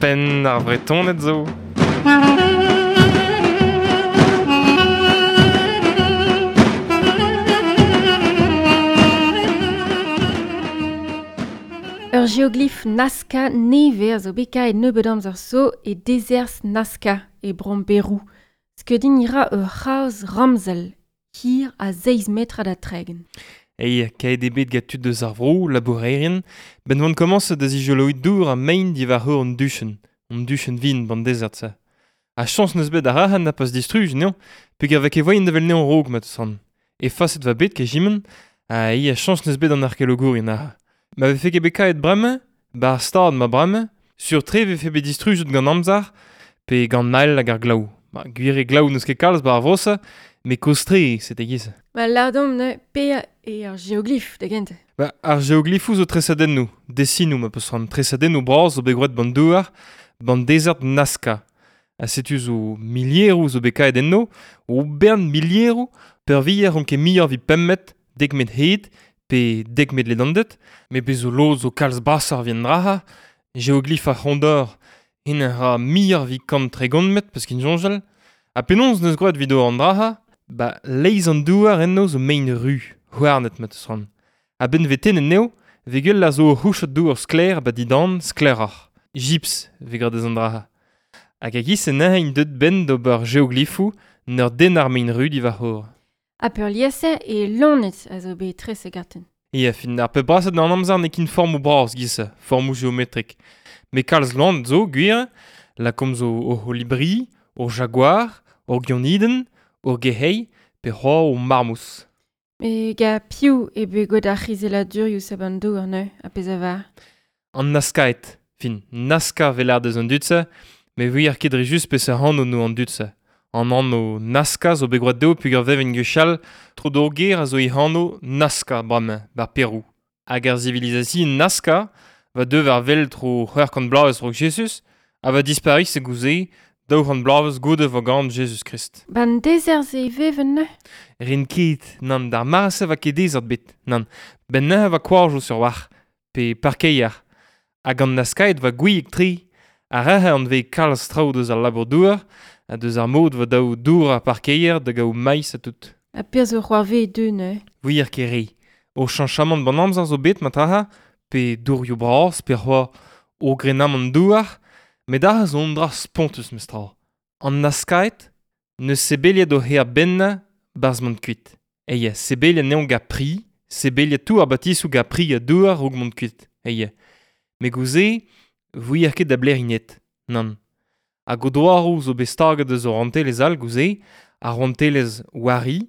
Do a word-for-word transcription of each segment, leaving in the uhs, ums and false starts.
pen ar vretonet zo. Ur geoglyph Nazca neve a zo bekaet nebeud amzer so e dezers Nazca e bromberou. Skedin ira ur c'haoz ramzel, hir a seiz metra da tregen. Ei, kaet e bet gatud deus ar vrou, labourerien, ben vant komanse da zijoloit dour a main divar ur an duchen, an duchen vin ban desert se. A chans neus bet a rahan na pas distruj, neon, peg a vek e voyen da vel neon rog mat san. E faset va bet ke jimen, a ei a chans neus bet an arkeologourien a. Ma ve feke bekaet bremme, ba ar stad ma bremme, sur tre ve fe bet distrujet gant amzar, pe gant nail hag ar glaou. Ba, gwir e glaou neus ket kalz ba ar vrosa, me kostre, set e giz. Ma lardom ne pe e ur geoglyph de gente. Ba, ar geoglyphou zo tresadennou, desinou ma peus ran tresadennou braz zo begret ban douar, ban desert Nazca. A setu zo milierou zo bekaet enno, o bern milierou, per vi ar ket mior vi pemmet, dek met hed, pe dek met ledandet, me pe zo lo zo kalz basar vien draha, geoglyph a c'hondor, en a mior vi kant tregont met, peus kin jonjel, a penons neus groet vido an draha, ba leiz an douar enno zo main ru, houarnet met eus ran. A ben veten en neo, vegel la zo houchet douar skler ba didan sklerach. Gips, vegret eus an draha. Hag a giz en ahin deud ben d'ober geoglyphou, neur den ar main ru diva hor. A pur liese e lonet a zo bet tre segaten. Ia, fin ar pe braset nan amzar ne kin formou braz gise, formou geometrik. Me kalz land zo, gwir, la kom zo o holibri, o jaguar, o gioniden, o gehei, pe c'hoa o marmous. Me ga piou e be god ar c'hizela durioù saban do ar neu, a pez a var. An Nazcaet, fin, Nazca vel ar deus an dutse, me vui ar kedre just pe se han o nou an dutse. An an o Nazca zo begroet deo pug ar vev en gechal, tro d'or ger a zo i hano Nazca brame, bar Peru. Hag ar zivilizasi Nazca va dev ar vel tro c'hwerkant blaouz rog Jesus, a va dispari se gouze daour an blaouz gode va gant Jesus Christ. Ban dezers e veven ne? Ren ket, nan, d'ar marase va ket dezert bet, nan, ben ne va kwarjo sur war, pe parkeier. Hag an Nazcaet va gouiek tri, a rehe an ve kalz trao deus ar labour a deus ar mod va daou dour ar parkeier da gao maïs a tout. A pez o c'hoarve de ne? Oui ar ket re. O chanchamant ban amzar zo bet matraha, pe dourioù bras, pe c'hoa o grenamant douar, met da zo ondra spontus mestra. An Nazcaet, ne sebeliet o her benna barz mont kuit. Eie, sebeliet neon ga pri, sebeliet tou ar batisou ga pri a douar rog mont kuit. Eie. Me gouze, vui ar ket da blerinet. Nan. A godoarou zo bestarget eus o rantelez all gouze, a rantelez wari,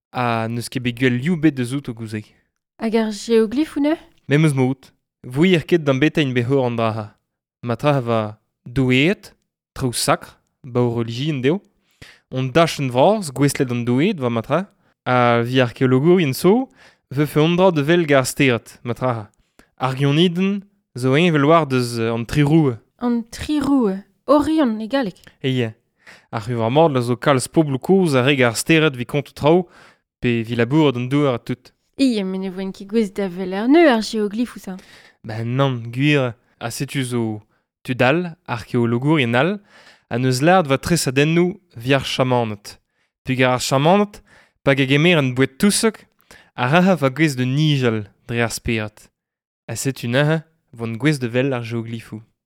a neus ket beguel liou bet deus out o gouze. Hag ar geoglyph ou ne? Memeus mout, vui ar ket d'an betañ behor an draha. Matra va douet, trao sakr, ba o religien deo. On dachenn vraz, gweslet an douet, va matra. A vi arkeologourien so, ve fe ondra de vel gar steret, matra. Ar gioniden, zo en vel war deus an triroue. An triroue. Orion e galek. Eie. Ar hu war mord la zo kalz poblou koz a reg ar steret vi kont trao, pe vi labouret an douar a tout. Ie, men e voen ki gwez da vel ar neu ar geoglyph ou sa. Ben nan, gwir, a setu zo tudal, arkeologourien all, a neus lard va tresadennou vi ar chamanet. Pug ar chamanet, pag a gemer an bouet tousok, a raha va gwez de nijal dre ar speret. A setu naha, vont gwez de vel ar geoglyphou.